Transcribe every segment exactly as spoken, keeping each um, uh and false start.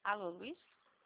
Alô, Luiz?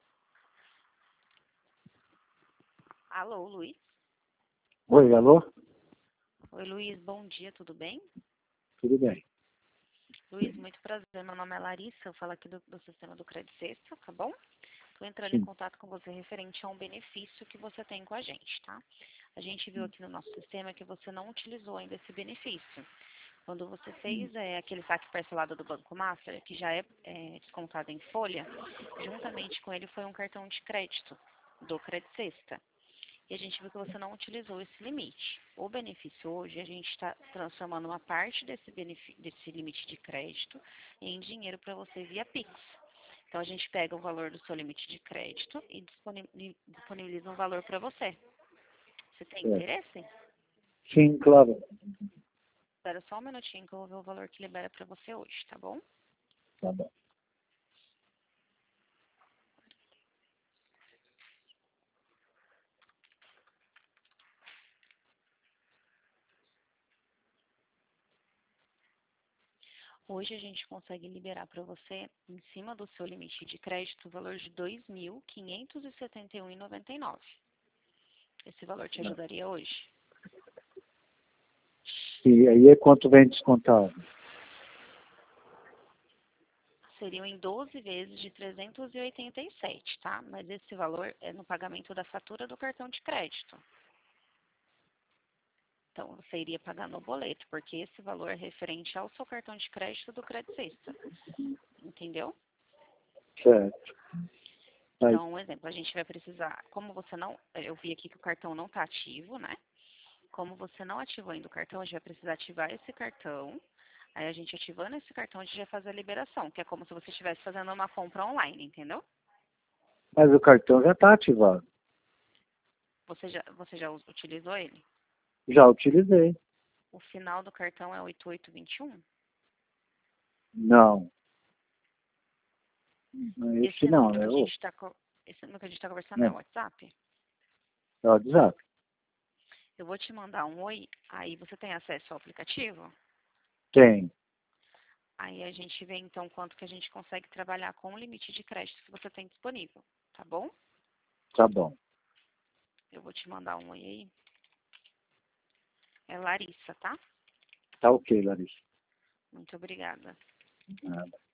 Alô, Luiz? Oi, alô? Oi, Luiz, bom dia, tudo bem? Tudo bem. Luiz, muito prazer, meu nome é Larissa, eu falo aqui do, do sistema do Credit Sexta, tá bom? Estou entrando em Sim. contato com você referente a um benefício que você tem com a gente, tá? A gente viu aqui no nosso sistema que você não utilizou ainda esse benefício. Quando você fez é, aquele saque parcelado do Banco Master, que já é, é descontado em folha, juntamente com ele foi um cartão de crédito do Credit Sexta. E a gente viu que você não utilizou esse limite. O benefício hoje, a gente está transformando uma parte desse, desse limite de crédito em dinheiro para você via Pix. Então, a gente pega o valor do seu limite de crédito e disponibiliza um valor para você. Você tem É. interesse? Sim, claro. Espera só um minutinho que eu vou ver o valor que libera para você hoje, tá bom? Tá bom. Hoje a gente consegue liberar para você, em cima do seu limite de crédito, o valor de dois mil quinhentos e setenta e um reais e noventa e nove centavos. Esse valor te ajudaria hoje? E aí é quanto vem descontado? Seriam em doze vezes de trezentos e oitenta e sete, tá? Mas esse valor é no pagamento da fatura do cartão de crédito. Então, você iria pagar no boleto, porque esse valor é referente ao seu cartão de crédito do Credit Sexta. Entendeu? Certo. Aí, Então, um exemplo, a gente vai precisar, como você não, eu vi aqui que o cartão não está ativo, né? Como você não ativou ainda o cartão, a gente vai precisar ativar esse cartão. Aí a gente ativando esse cartão, a gente vai fazer a liberação, que é como se você estivesse fazendo uma compra online, entendeu? mas o cartão já está ativado. Você já, você já us- utilizou ele? Já utilizei. O final do cartão é oito oito dois um? Não. Esse Esse não, número que é a o, gente está esse número que a gente tá conversando é é, o WhatsApp? é o WhatsApp. Eu vou te mandar um oi, aí você tem acesso ao aplicativo? Tem. Aí a gente vê então quanto que a gente consegue trabalhar com o limite de crédito que você tem disponível, tá bom? Tá bom. Eu vou te mandar um oi aí. É Larissa, tá? Tá ok, Larissa. Muito obrigada. Nada.